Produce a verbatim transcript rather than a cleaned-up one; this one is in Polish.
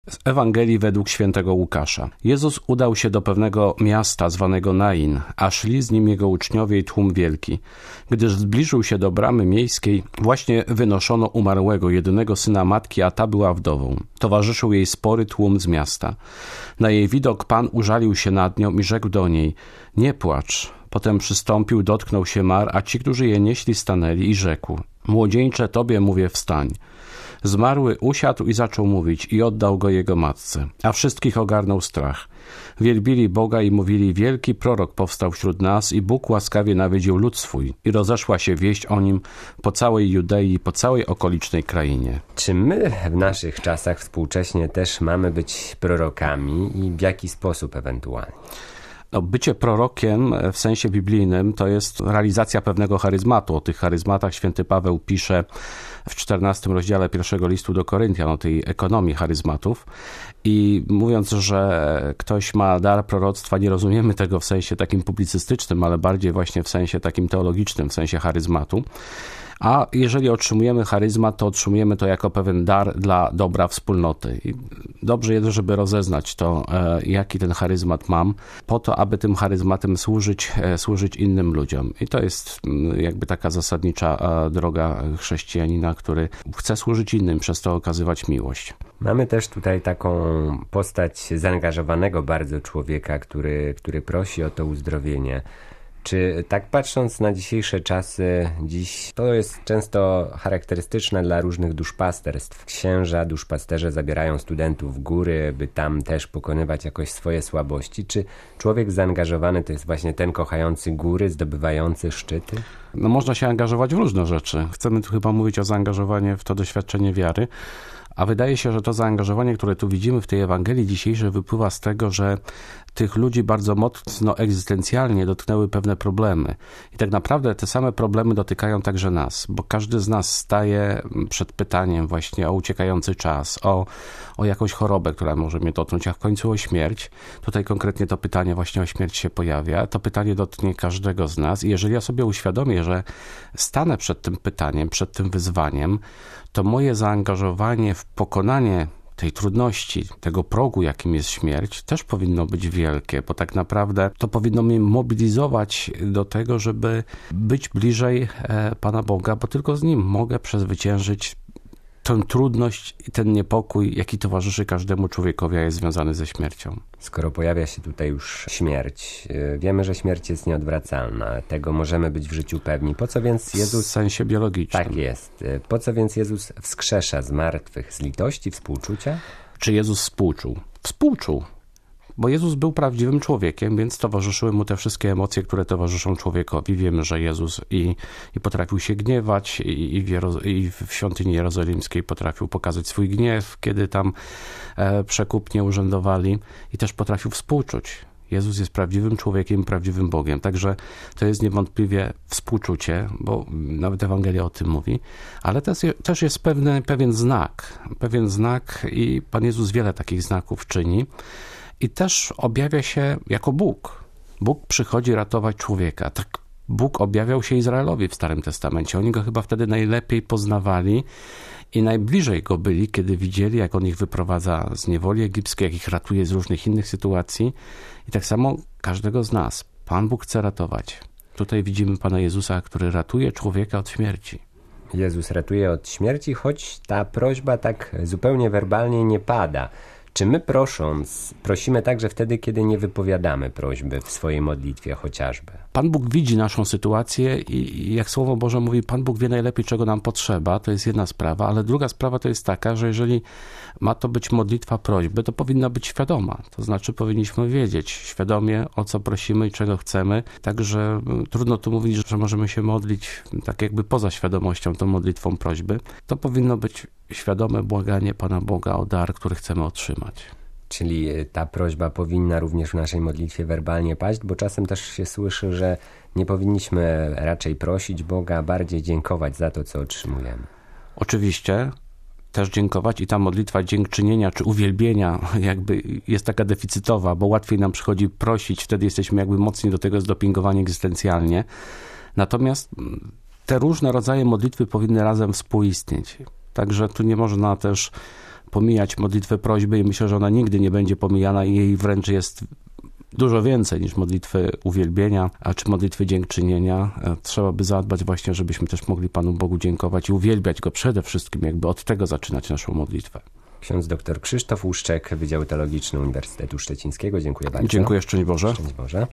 Z Ewangelii według świętego Łukasza. Jezus udał się do pewnego miasta zwanego Nain, a szli z nim jego uczniowie i tłum wielki. Gdyż zbliżył się do bramy miejskiej, właśnie wynoszono umarłego, jedynego syna matki, a ta była wdową. Towarzyszył jej spory tłum z miasta. Na jej widok Pan użalił się nad nią i rzekł do niej: nie płacz. Potem przystąpił, dotknął się mar, a ci, którzy je nieśli, stanęli i rzekł: młodzieńcze, tobie mówię, wstań. Zmarły usiadł i zaczął mówić i oddał go jego matce, a wszystkich ogarnął strach. Wielbili Boga i mówili: wielki prorok powstał wśród nas i Bóg łaskawie nawiedził lud swój. I rozeszła się wieść o nim po całej Judei i po całej okolicznej krainie. Czy my w naszych czasach współcześnie też mamy być prorokami i w jaki sposób ewentualnie? No, bycie prorokiem w sensie biblijnym to jest realizacja pewnego charyzmatu. O tych charyzmatach święty Paweł pisze w czternastym rozdziale pierwszego listu do Koryntian, o tej ekonomii charyzmatów. I mówiąc, że ktoś ma dar proroctwa, nie rozumiemy tego w sensie takim publicystycznym, ale bardziej właśnie w sensie takim teologicznym, w sensie charyzmatu. A jeżeli otrzymujemy charyzmat, to otrzymujemy to jako pewien dar dla dobra wspólnoty. I dobrze jest, żeby rozeznać to, jaki ten charyzmat mam, po to, aby tym charyzmatem służyć, służyć innym ludziom. I to jest jakby taka zasadnicza droga chrześcijanina, który chce służyć innym, przez to okazywać miłość. Mamy też tutaj taką postać zaangażowanego bardzo człowieka, który, który prosi o to uzdrowienie. Czy tak patrząc na dzisiejsze czasy, dziś to jest często charakterystyczne dla różnych duszpasterstw. Księża, duszpasterze zabierają studentów w góry, by tam też pokonywać jakoś swoje słabości. Czy człowiek zaangażowany to jest właśnie ten kochający góry, zdobywający szczyty? No, można się angażować w różne rzeczy. Chcemy tu chyba mówić o zaangażowaniu w to doświadczenie wiary. A wydaje się, że to zaangażowanie, które tu widzimy w tej Ewangelii dzisiejszej, wypływa z tego, że tych ludzi bardzo mocno egzystencjalnie dotknęły pewne problemy. I tak naprawdę te same problemy dotykają także nas, bo każdy z nas staje przed pytaniem właśnie o uciekający czas, o, o jakąś chorobę, która może mnie dotknąć, a w końcu o śmierć. Tutaj konkretnie to pytanie właśnie o śmierć się pojawia. To pytanie dotknie każdego z nas i jeżeli ja sobie uświadomię, że stanę przed tym pytaniem, przed tym wyzwaniem, to moje zaangażowanie w pokonanie tej trudności, tego progu, jakim jest śmierć, też powinno być wielkie, bo tak naprawdę to powinno mnie mobilizować do tego, żeby być bliżej Pana Boga, bo tylko z Nim mogę przezwyciężyć tę trudność i ten niepokój, jaki towarzyszy każdemu człowiekowi, a jest związany ze śmiercią. Skoro pojawia się tutaj już śmierć, wiemy, że śmierć jest nieodwracalna, tego możemy być w życiu pewni. Po co więc Jezus... W sensie biologicznym. Tak jest. Po co więc Jezus wskrzesza z martwych? Z litości, współczucia? Czy Jezus współczuł? Współczuł. Bo Jezus był prawdziwym człowiekiem, więc towarzyszyły mu te wszystkie emocje, które towarzyszą człowiekowi. Wiemy, że Jezus i, i potrafił się gniewać i, i, w Jeroz- i w świątyni jerozolimskiej potrafił pokazać swój gniew, kiedy tam e, przekupnie urzędowali i też potrafił współczuć. Jezus jest prawdziwym człowiekiem, prawdziwym Bogiem. Także to jest niewątpliwie współczucie, bo nawet Ewangelia o tym mówi, ale też, też jest pewny, pewien znak. Pewien znak i Pan Jezus wiele takich znaków czyni. I też objawia się jako Bóg. Bóg przychodzi ratować człowieka. Tak Bóg objawiał się Izraelowi w Starym Testamencie. Oni go chyba wtedy najlepiej poznawali i najbliżej go byli, kiedy widzieli, jak on ich wyprowadza z niewoli egipskiej, jak ich ratuje z różnych innych sytuacji. I tak samo każdego z nas. Pan Bóg chce ratować. Tutaj widzimy Pana Jezusa, który ratuje człowieka od śmierci. Jezus ratuje od śmierci, choć ta prośba tak zupełnie werbalnie nie pada. Czy my prosząc, prosimy także wtedy, kiedy nie wypowiadamy prośby w swojej modlitwie chociażby? Pan Bóg widzi naszą sytuację i jak Słowo Boże mówi, Pan Bóg wie najlepiej, czego nam potrzeba. To jest jedna sprawa, ale druga sprawa to jest taka, że jeżeli ma to być modlitwa prośby, to powinna być świadoma. To znaczy powinniśmy wiedzieć świadomie, o co prosimy i czego chcemy. Także trudno tu mówić, że możemy się modlić tak jakby poza świadomością, tą modlitwą prośby. To powinno być świadome błaganie Pana Boga o dar, który chcemy otrzymać. Czyli ta prośba powinna również w naszej modlitwie werbalnie paść, bo czasem też się słyszy, że nie powinniśmy raczej prosić Boga, a bardziej dziękować za to, co otrzymujemy. Oczywiście też dziękować i ta modlitwa dziękczynienia czy uwielbienia jakby jest taka deficytowa, bo łatwiej nam przychodzi prosić, wtedy jesteśmy jakby mocniej do tego zdopingowani egzystencjalnie. Natomiast te różne rodzaje modlitwy powinny razem współistnieć. Także tu nie można też pomijać modlitwę prośby i myślę, że ona nigdy nie będzie pomijana i jej wręcz jest dużo więcej niż modlitwy uwielbienia, a czy modlitwy dziękczynienia. Trzeba by zadbać właśnie, żebyśmy też mogli Panu Bogu dziękować i uwielbiać Go przede wszystkim, jakby od tego zaczynać naszą modlitwę. Ksiądz dr Krzysztof Łuszczek, Wydział Teologiczny Uniwersytetu Szczecińskiego. Dziękuję bardzo. Dziękuję, szczęść Boże. Szczęść Boże.